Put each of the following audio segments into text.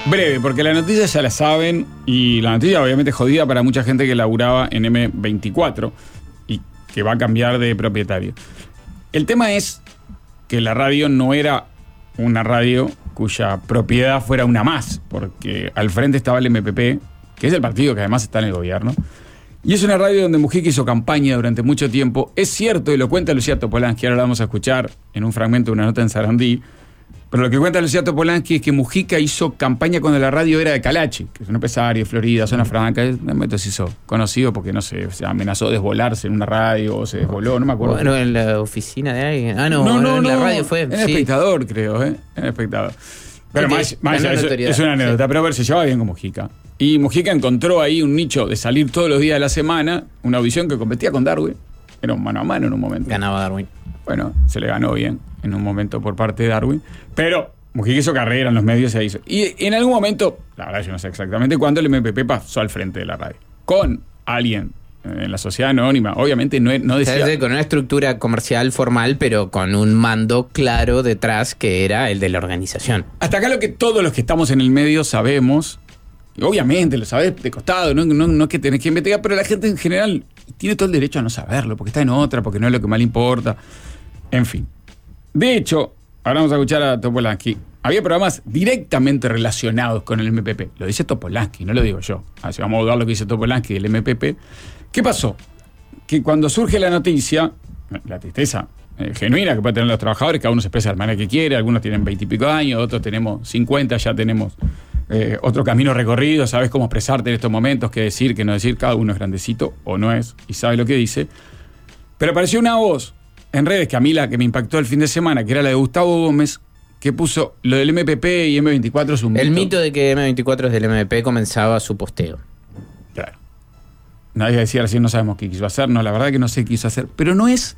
Breve, porque la noticia ya la saben, y la noticia obviamente jodida para mucha gente que laburaba en M24 y que va a cambiar de propietario. El tema es que la radio no era una radio cuya propiedad fuera una más, porque al frente estaba el MPP, que es el partido que además está en el gobierno, y es una radio donde Mujica hizo campaña durante mucho tiempo. Es cierto, y lo cuenta Lucía Topolansky, ahora lo vamos a escuchar en un fragmento de una nota en Sarandí, pero lo que cuenta Lucía Topolansky es que Mujica hizo campaña cuando la radio era de Calachi, que es un empresario de Florida, zona franca. Entonces se hizo conocido porque, no sé, se amenazó desvolarse en una radio o se desvoló, no me acuerdo. Bueno, en la oficina de alguien. No, en la radio fue. En Espectador, creo, En Espectador. Pero más allá, es una anécdota, pero a ver, se llevaba bien con Mujica. Y Mujica encontró ahí un nicho de salir todos los días de la semana, una audición que competía con Darwin. Era un mano a mano en un momento. Ganaba Darwin. Bueno, se le ganó bien en un momento por parte de Darwin. Pero Mujica hizo carrera en los medios, se hizo. Y en algún momento, la verdad yo no sé exactamente cuándo, el MPP pasó al frente de la radio. Con alguien en la sociedad anónima. Obviamente no decía... O sea, con una estructura comercial formal, pero con un mando claro detrás que era el de la organización. Hasta acá lo que todos los que estamos en el medio sabemos, y obviamente lo sabés de costado, no es que tenés que investigar, pero la gente en general tiene todo el derecho a no saberlo, porque está en otra, porque no es lo que más le importa. En fin. De hecho, ahora vamos a escuchar a Topolansky. Había programas directamente relacionados con el MPP. Lo dice Topolansky, no lo digo yo. Así vamos a dudar lo que dice Topolansky del MPP. ¿Qué pasó? Que cuando surge la noticia, la tristeza genuina que pueden tener los trabajadores, cada uno se expresa de la manera que quiere, algunos tienen 20 y pico de años, otros tenemos 50, ya tenemos otro camino recorrido, sabes cómo expresarte en estos momentos, qué decir, qué no decir, cada uno es grandecito o no es, y sabe lo que dice. Pero apareció una voz en redes que a mí la que me impactó el fin de semana, que era la de Gustavo Gómez, que puso lo del MPP y M24 es un mito. El mito de que M24 es del MPP comenzaba su posteo. Claro. Nadie decía recién, no sabemos qué quiso hacer. No, la verdad que no sé qué quiso hacer. Pero no es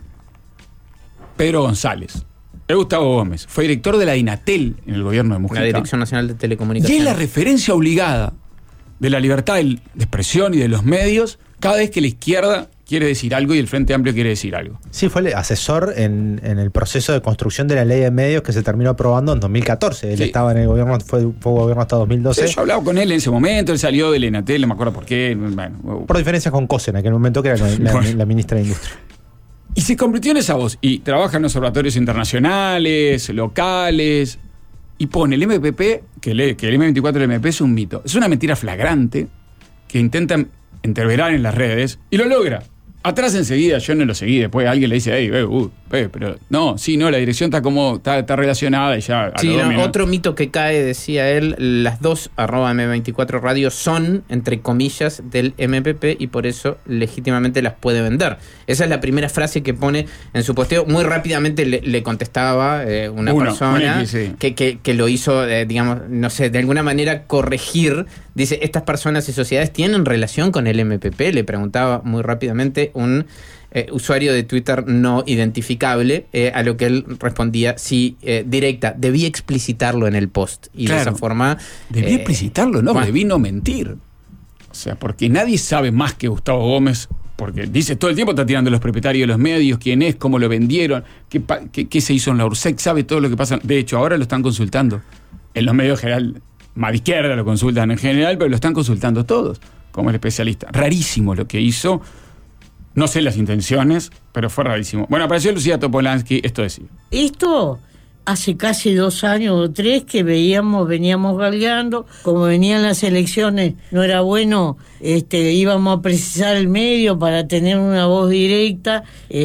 Pedro González. Es Gustavo Gómez. Fue director de la DINATEL en el gobierno de Mujica. La Dirección Nacional de Telecomunicaciones. Y es la referencia obligada de la libertad de expresión y de los medios cada vez que la izquierda quiere decir algo y el Frente Amplio quiere decir algo. Sí, fue el asesor en el proceso de construcción de la ley de medios que se terminó aprobando en 2014. Él estaba en el gobierno, fue gobierno hasta 2012. Sí, yo hablaba con él en ese momento, él salió de la DINATEL, no me acuerdo por qué. Bueno, por diferencias con Cosen en aquel momento, que era la ministra de Industria. Y se convirtió en esa voz. Y trabaja en observatorios internacionales, locales, y pone el MPP, que el M24 del MPP es un mito. Es una mentira flagrante que intentan entreverar en las redes y lo logra. Atrás enseguida, yo no lo seguí, después alguien le dice, pero no, la dirección está como, está relacionada y ya... Sí, otro mito que cae, decía él, las dos @M24 Radio son, entre comillas, del MPP y por eso legítimamente las puede vender. Esa es la primera frase que pone en su posteo. Muy rápidamente le contestaba una persona que lo hizo, digamos, no sé, de alguna manera corregir. Dice, ¿estas personas y sociedades tienen relación con el MPP? Le preguntaba muy rápidamente un usuario de Twitter no identificable, a lo que él respondía, sí, directa, debí explicitarlo en el post. Y claro, de esa forma... Debí explicitarlo, no, debí no mentir. O sea, porque nadie sabe más que Gustavo Gómez, porque dice todo el tiempo, está tirando los propietarios de los medios, quién es, cómo lo vendieron, qué se hizo en la URSEC, sabe todo lo que pasa. De hecho, ahora lo están consultando. En los medios en general, más de izquierda lo consultan en general, pero lo están consultando todos, como el especialista. Rarísimo lo que hizo. No sé las intenciones, pero fue rarísimo. Bueno, apareció Lucía Topolansky, esto decía. Esto hace casi 2 años o 3 que veníamos galgando, como venían las elecciones, no era bueno, íbamos a precisar el medio para tener una voz directa,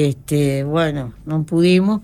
bueno, no pudimos.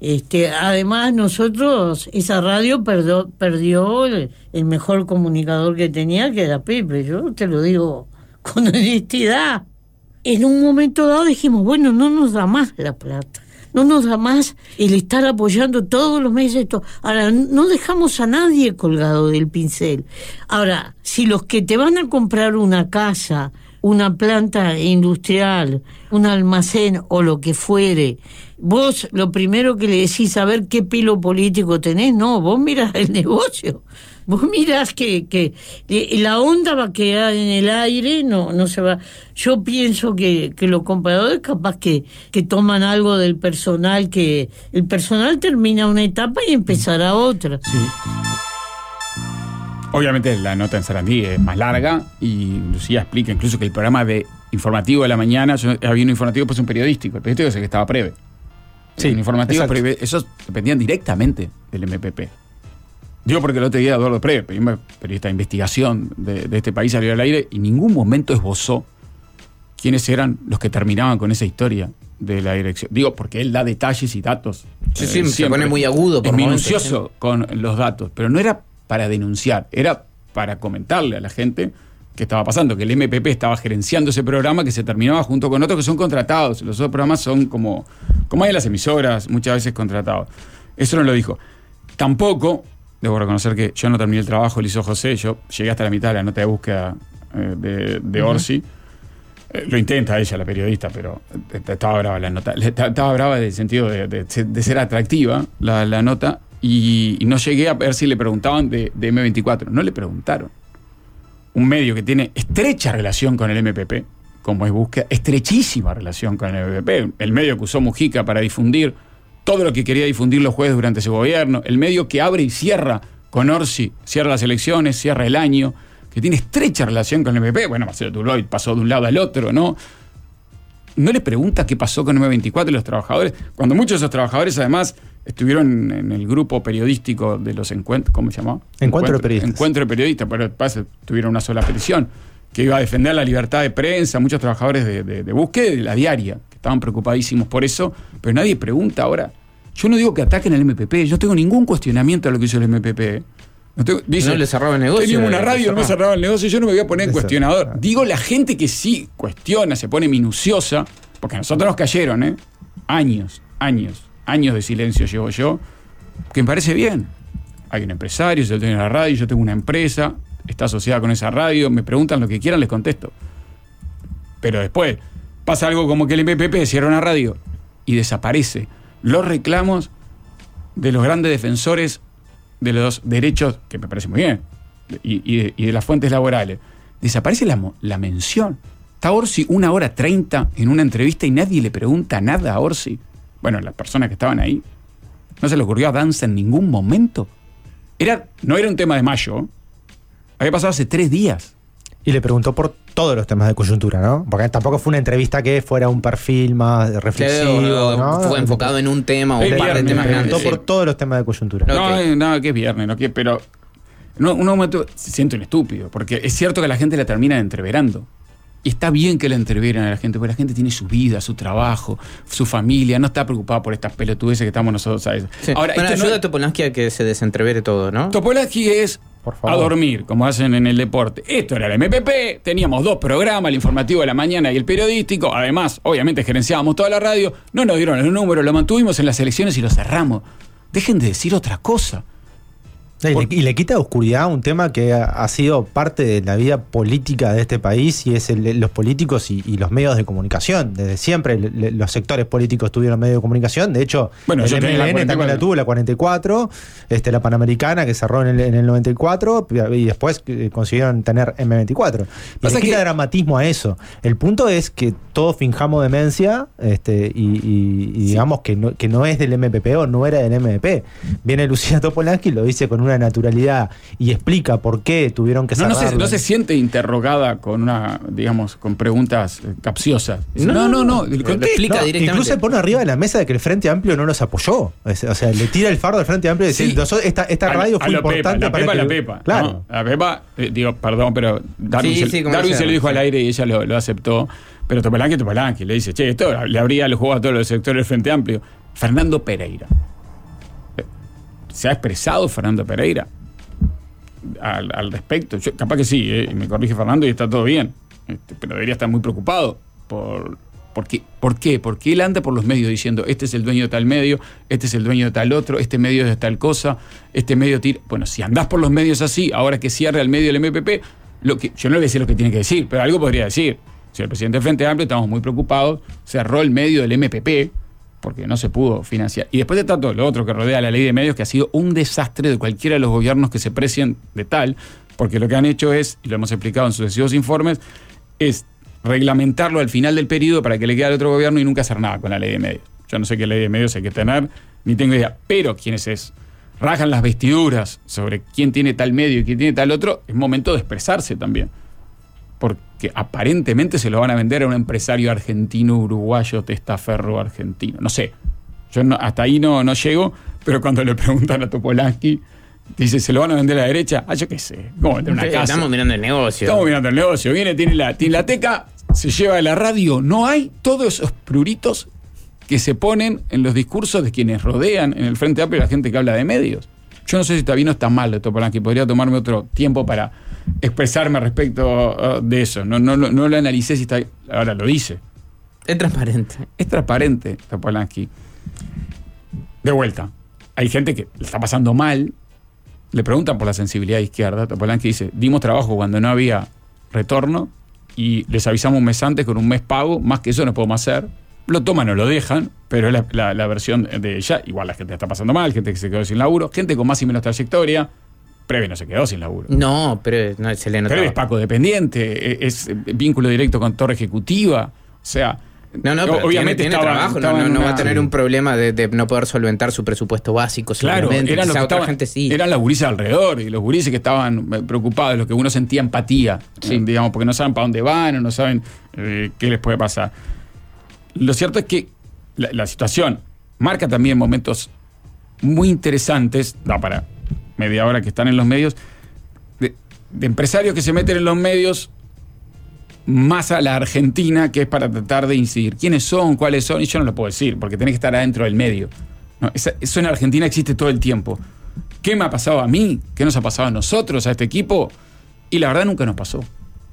Además nosotros, esa radio perdió el mejor comunicador que tenía, que era Pepe, yo te lo digo con honestidad. En un momento dado dijimos, bueno, no nos da más la plata, no nos da más el estar apoyando todos los meses esto. Ahora, no dejamos a nadie colgado del pincel. Ahora, si los que te van a comprar una casa, una planta industrial, un almacén o lo que fuere, vos lo primero que le decís, a ver qué pelo político tenés, no, vos mirás el negocio. Vos mirás que la onda va a quedar en el aire, no se va. Yo pienso que los compradores capaz que toman algo del personal, que el personal termina una etapa y empezará otra. Sí. Obviamente la nota en Sarandí es más larga y Lucía explica incluso que el programa de informativo de la mañana, había un informativo, pues un periodístico. El periodístico es el que estaba breve. Sí, un informativo, exacto. esos dependían directamente del MPP. Digo porque el otro día Eduardo Preve, periodista de investigación de este país, salió al aire y en ningún momento esbozó quiénes eran los que terminaban con esa historia de la dirección. Digo, porque él da detalles y datos. Sí, se pone muy agudo. Es minucioso con los datos, pero no era para denunciar, era para comentarle a la gente qué estaba pasando, que el MPP estaba gerenciando ese programa que se terminaba junto con otros que son contratados. Los otros programas son como hay en las emisoras, muchas veces contratados. Eso no lo dijo. Tampoco, debo reconocer que yo no terminé el trabajo, lo hizo José, yo llegué hasta la mitad de la nota de búsqueda de Orsi. Lo intenta ella, la periodista, pero estaba brava la nota. Estaba brava en el sentido de ser atractiva la nota, y no llegué a ver si le preguntaban de M24. No le preguntaron. Un medio que tiene estrecha relación con el MPP, como es Búsqueda, estrechísima relación con el MPP. El medio que usó Mujica para difundir todo lo que quería difundir los jueves durante su gobierno. El medio que abre y cierra con Orsi, cierra las elecciones, cierra el año, que tiene estrecha relación con el MPP. Bueno, Marcelo Tuloy pasó de un lado al otro, ¿no? No le pregunta qué pasó con M24 y los trabajadores, cuando muchos de esos trabajadores además estuvieron en el grupo periodístico de los encuentros, ¿cómo se llamaba? Encuentro de Periodistas. Encuentro de Periodistas, pero tuvieron una sola petición, que iba a defender la libertad de prensa, muchos trabajadores de Búsqueda y de La Diaria, que estaban preocupadísimos por eso, pero nadie pregunta ahora. Yo no digo que ataquen al MPP, yo no tengo ningún cuestionamiento a lo que hizo el MPP. No le cerraba el negocio. Teníamos una radio, no me cerraba el negocio, yo no me voy a poner en cuestionador. Digo, la gente que sí cuestiona, se pone minuciosa, porque a nosotros nos cayeron, años de silencio llevo yo, que me parece bien. Hay un empresario, yo tengo una radio, yo tengo una empresa, está asociada con esa radio, me preguntan lo que quieran, les contesto. Pero después pasa algo como que el MPP cierra una radio y desaparece los reclamos de los grandes defensores de los derechos, que me parece muy bien, y de las fuentes laborales. Desaparece la mención. Está Orsi 1:30 en una entrevista y nadie le pregunta nada a Orsi. Bueno, las personas que estaban ahí. No se le ocurrió a Danza en ningún momento. No era un tema de mayo. Había pasado hace 3 días. Y le preguntó por todos los temas de coyuntura, ¿no? Porque tampoco fue una entrevista que fuera un perfil más reflexivo, ¿no? Fue enfocado en un tema o un par de temas grandes. Le preguntó grandes. por todos los temas de coyuntura. No, que es viernes, pero un momento se siente un estúpido, porque es cierto que la gente la termina entreverando. Y está bien que la entreveran a la gente, porque la gente tiene su vida, su trabajo, su familia, no está preocupada por estas pelotudeces que estamos nosotros a veces. Sí. Ahora, ayuda a Topolansky a que se desentrevere todo, ¿no? Topolansky es a dormir, como hacen en el deporte. Esto era el MPP, teníamos 2 programas, el informativo de la mañana y el periodístico. Además, obviamente gerenciábamos toda la radio, no nos dieron los números, lo mantuvimos en las elecciones y lo cerramos. Dejen de decir otra cosa. Y le quita oscuridad a un tema que ha sido parte de la vida política de este país, y es los políticos y los medios de comunicación. Desde siempre los sectores políticos tuvieron medios de comunicación. De hecho, bueno, el MLN también la tuvo, la 44, la Panamericana, que cerró en el 94, y después consiguieron tener M24. Y le quita dramatismo a eso. El punto es que todos finjamos demencia, y digamos que no es del MPP o no era del MPP. Viene Lucía Topolansky y lo dice con una naturalidad y explica por qué tuvieron que cerrarlo. No se siente interrogada con con preguntas capciosas. No. Lo explica directamente. Incluso se pone arriba de la mesa de que el Frente Amplio no los apoyó. O sea, le tira el fardo al Frente Amplio y dice, esta radio fue importante para la Pepa. Claro. ¿No? La Pepa, perdón, pero Darwin se lo dijo al aire y ella lo aceptó. Pero Topolansky le dice, esto le abría los juegos a todos los sectores del Frente Amplio. Fernando Pereira. ¿Se ha expresado Fernando Pereira al respecto? Capaz que sí, me corrige Fernando y está todo bien, pero debería estar muy preocupado ¿por qué? Porque él anda por los medios diciendo, este es el dueño de tal medio, este es el dueño de tal otro, este medio es de tal cosa, este medio tira. Bueno, si andás por los medios así, ahora que cierra el medio del MPP, yo no le voy a decir lo que tiene que decir, pero algo podría decir. Si el presidente del Frente Amplio, estamos muy preocupados, cerró el medio del MPP porque no se pudo financiar. Y después está todo lo otro que rodea la ley de medios, que ha sido un desastre de cualquiera de los gobiernos que se precien de tal, porque lo que han hecho es, y lo hemos explicado en sucesivos informes, es reglamentarlo al final del periodo para que le quede al otro gobierno y nunca hacer nada con la ley de medios. Yo no sé qué ley de medios hay que tener, ni tengo idea, pero quienes rajan las vestiduras sobre quién tiene tal medio y quién tiene tal otro, es momento de expresarse también. Porque aparentemente se lo van a vender a un empresario argentino, uruguayo, testaferro argentino. No sé, yo hasta ahí no llego, pero cuando le preguntan a Topolansky, dice, ¿se lo van a vender a la derecha? Yo qué sé, ¿cómo vender una casa? Estamos mirando el negocio. Estamos mirando el negocio. Viene, tiene la teca, se lleva de la radio. No hay todos esos pruritos que se ponen en los discursos de quienes rodean en el Frente Amplio la gente que habla de medios. Yo no sé si está bien o está mal de Topolansky. Podría tomarme otro tiempo para expresarme respecto de eso. No lo analicé si está bien. Ahora lo dice. Es transparente. Es transparente, Topolansky. De vuelta, hay gente que le está pasando mal. Le preguntan por la sensibilidad de izquierda. Topolansky dice, dimos trabajo cuando no había retorno y les avisamos un mes antes con un mes pago. Más que eso no podemos hacer. Lo toman o lo dejan, pero es la versión de ella. Igual la gente está pasando mal, gente que se quedó sin laburo, gente con más y menos trayectoria. Preve no se quedó sin laburo. No, pero no, se le notaba. Preve es Paco dependiente, es vínculo directo con torre ejecutiva. O sea, no, pero obviamente tiene trabajo, no va a tener un problema de no poder solventar su presupuesto básico. Claro, eran las gurises alrededor, y los gurises que estaban preocupados, los que uno sentía empatía, digamos, porque no saben para dónde van, o no saben qué les puede pasar. Lo cierto es que la situación marca también momentos muy interesantes, para media hora que están en los medios, de empresarios que se meten en los medios más a la Argentina, que es para tratar de incidir. ¿Quiénes son? ¿Cuáles son? Y yo no lo puedo decir, porque tenés que estar adentro del medio. No, eso en Argentina existe todo el tiempo. ¿Qué me ha pasado a mí? ¿Qué nos ha pasado a nosotros, a este equipo? Y la verdad nunca nos pasó.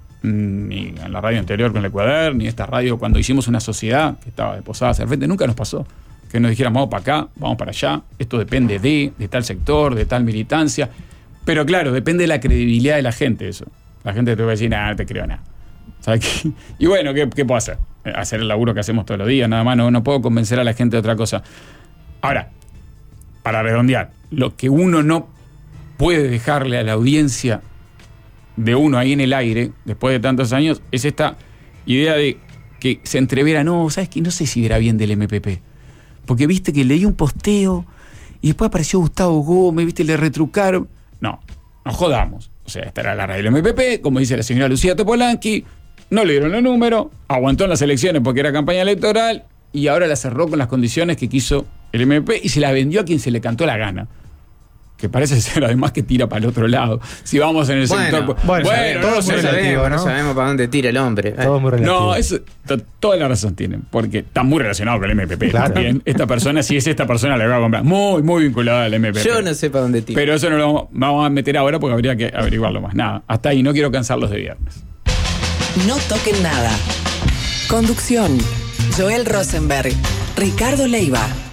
Ni en la radio anterior con el Ecuador, ni esta radio cuando hicimos una sociedad que estaba de Posadas al frente, nunca nos pasó que nos dijéramos vamos para acá, vamos para allá, esto depende de tal sector, de tal militancia, pero claro, depende de la credibilidad de la gente eso. La gente te va a decir, no te creo nada. ¿Sabes qué? Y bueno, ¿qué puedo hacer? Hacer el laburo que hacemos todos los días, nada más, no puedo convencer a la gente de otra cosa. Ahora, para redondear, lo que uno no puede dejarle a la audiencia de uno ahí en el aire, después de tantos años, es esta idea de que se entrevera, no, ¿sabes qué? No sé si era bien del MPP. Porque viste que leí un posteo y después apareció Gustavo Gómez, viste, le retrucaron. No jodamos. O sea, esta era la radio del MPP, como dice la señora Lucía Topolansky, no le dieron los números, aguantó en las elecciones porque era campaña electoral y ahora la cerró con las condiciones que quiso el MPP y se la vendió a quien se le cantó la gana. Que parece ser además que tira para el otro lado. Si vamos en el sector... Bueno, todo es muy relativo, ¿no? No sabemos para dónde tira el hombre. Todo es muy relativo. No, eso, toda la razón tienen, porque está muy relacionado con el MPP. Claro. También. Esta persona, si es esta persona, le va a comprar. Muy, muy vinculada al MPP. Yo no sé para dónde tira. Pero eso no lo vamos a meter ahora porque habría que averiguarlo más. Nada, hasta ahí, no quiero cansarlos de viernes. No toquen nada. Conducción: Joel Rosenberg, Ricardo Leiva.